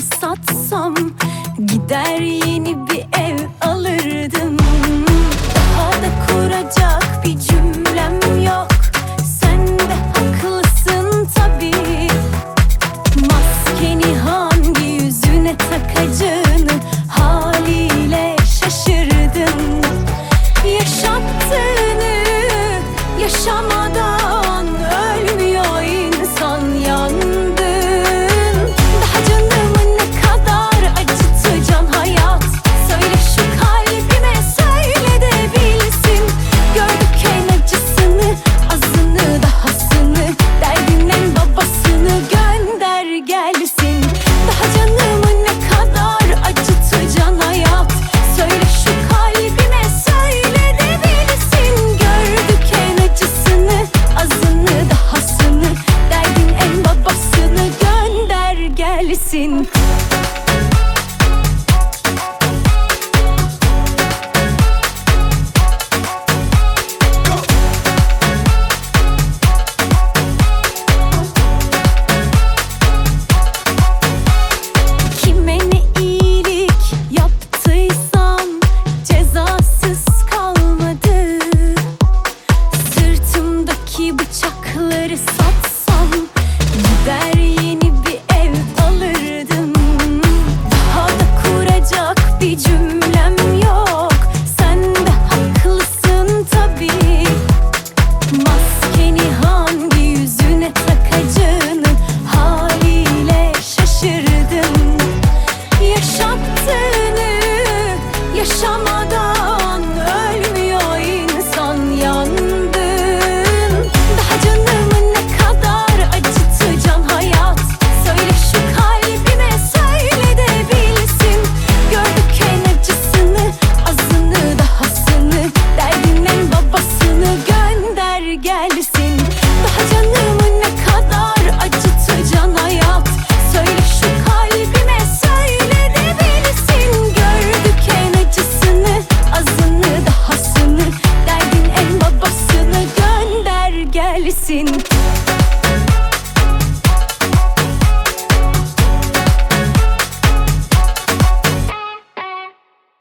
satsam, gider yeni bir ev alırdım. Daha da kuracak bir cümlem yok, sen de haklısın tabii. Maskeni hangi yüzüne takacağını haliyle şaşırdın. Yaşattığını yaşamadan ölmüyor insan, yandın. Daha canımı ne kadar acıtacağım hayat, söyle şu kalbime, söyle de bilsin. Gördük en acısını, azını dahasını, derdin en babasını gönder gelsin. Daha canımı ne kadar acıtacağım hayat, söyle şu kalbime, söyle de bilsin. Gördük en acısını, azını dahasını, derdin en babasını gönder gelsin. Kime ne iyilik yaptıysam cezasız kalmadı. Sırtımdaki bıçakları satsam, gider yeni bir ev alırdım. Daha da kuracak bir cümle